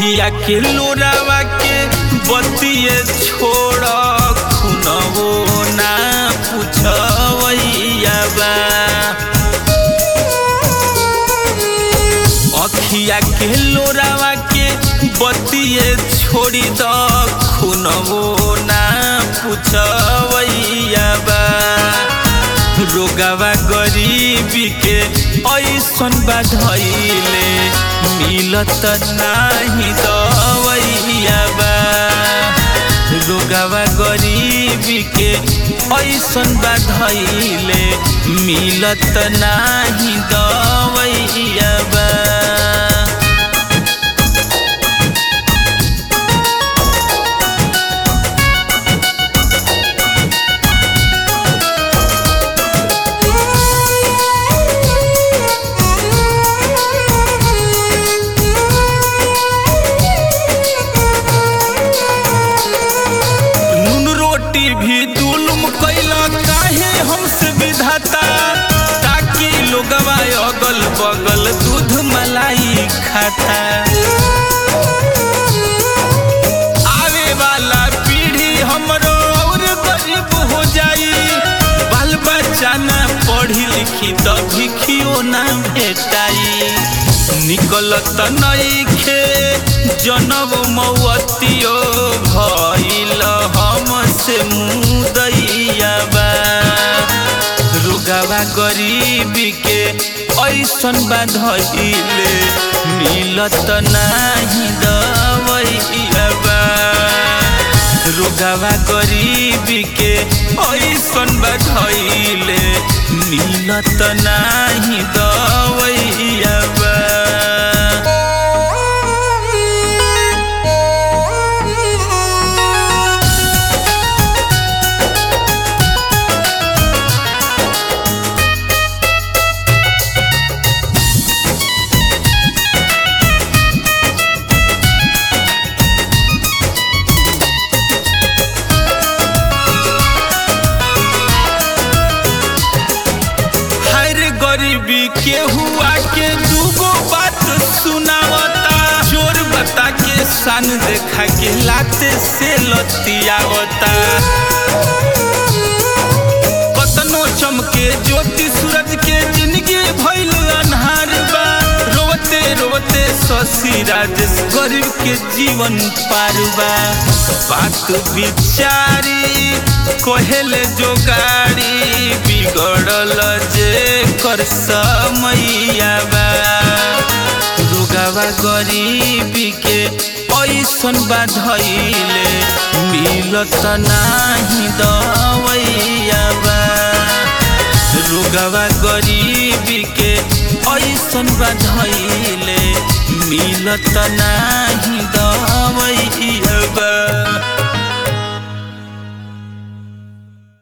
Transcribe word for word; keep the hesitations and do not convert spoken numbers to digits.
अखिया के लोरावा के बतिये छोड़ खुनवो ना पूछवैया बा। अखिया के लोरावा के बतिये छोड़ी द खुनवो ना पूछवैया बा। रोगावा गरीबी के ऐसन बाधइले मिलत नाही दवैया बा। रोगावा गरीबी के ऐसन बाधइले मिलत नाही दवैया बा। भी जुल्म कैला काहे हमसे विधाता, ताकि लोगवा अगल बगल दूध मलाई खाता। आवे वाला पीढ़ी हमरो और गरीब हो जाई, बाल बच्चा ना पढ़ी लिखी त भिखियो ना भेटाई। निकलत नइखे जनम मौतियो भइल हमसे मुदैया बा। रोगावा गरीबी के ऐसन बाधइले मिलत नाही दवैया बा। रोगावा गरीबी के ऐसन बाधइले मिलत नाही दवैया बा। गरीबी के हुआ के दूगो बात सुनावता, चोर बता के सान देखा के लाते से लतियावता। कतनो चमके ज्योति सूरज के जिंदगी भइल अन्हार बा। रोते रोते शशि राजेश गरीब के जीवन पार बा। बात बिचारी कहेले जो गाड़ी बिगड़ल जे कर समैया बा। रोगावा गरीबी के ऐसन बाधइले मिलत नाही दवैया बा। रोगावा गरीबी के ऐसन बाधइले मिलत नाही दवैया बा।